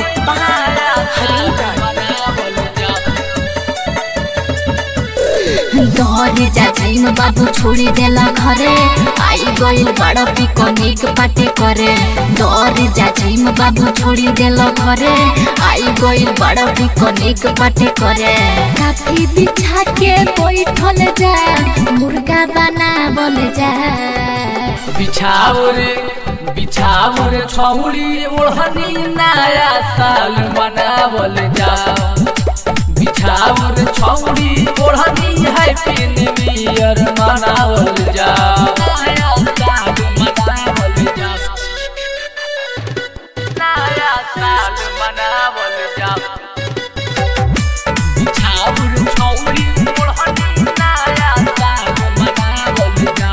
दौड़ जाइम बाबू छोड़ी देला घरे आई गइल बड़ा पिकनिक पार्टी करे। दौड़ जाइम बाबू छोड़ी देला घरे आई गइल बड़ा पिकनिक पार्टी करे। काफी बिछा के बैठल जा मुर्गा बनावल जा। बिछाओ रे छौली ओढ़नी नया साल मनावल जा। बिछाओ रे छौली ओढ़नी हैप्पी न्यू ईयर मनावल जा। नया साल मनावल जा। नया साल मनावल जा। बिछाओ रे छौली ओढ़नी नया साल मनावल जा।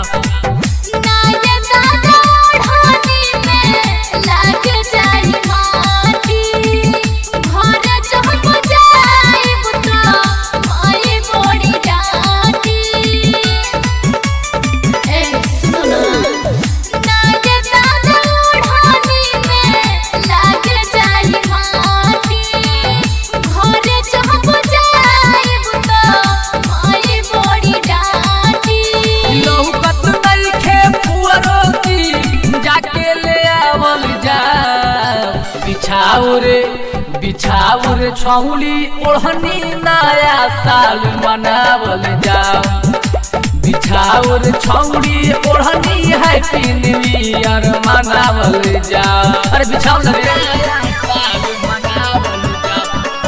बिछाओ रे छौली ओढ़नी नया साल मनावल जा। बिछाओ रे छौली ओढ़नी हैप्पी न्यू ईयर मनावल जा। अरे बिछाओ रे नया साल मनावल जा।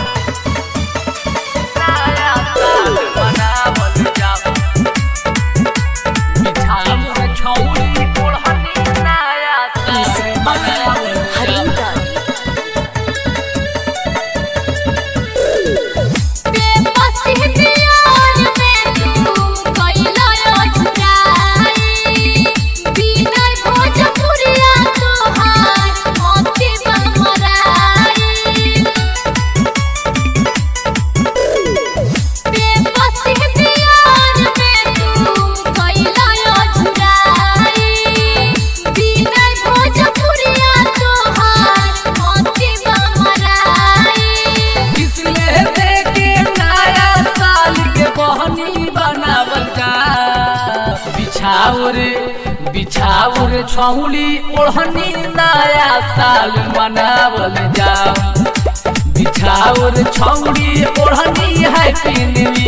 नया साल मनावल जा। बिछाओ रे छौली ओढ़नी नया साल मनावल जा। बिछाओ रे छौली ओढ़नी नया साल मनावल जा। बिछाओ रे छौली ओढ़नी हैप्पी न्यू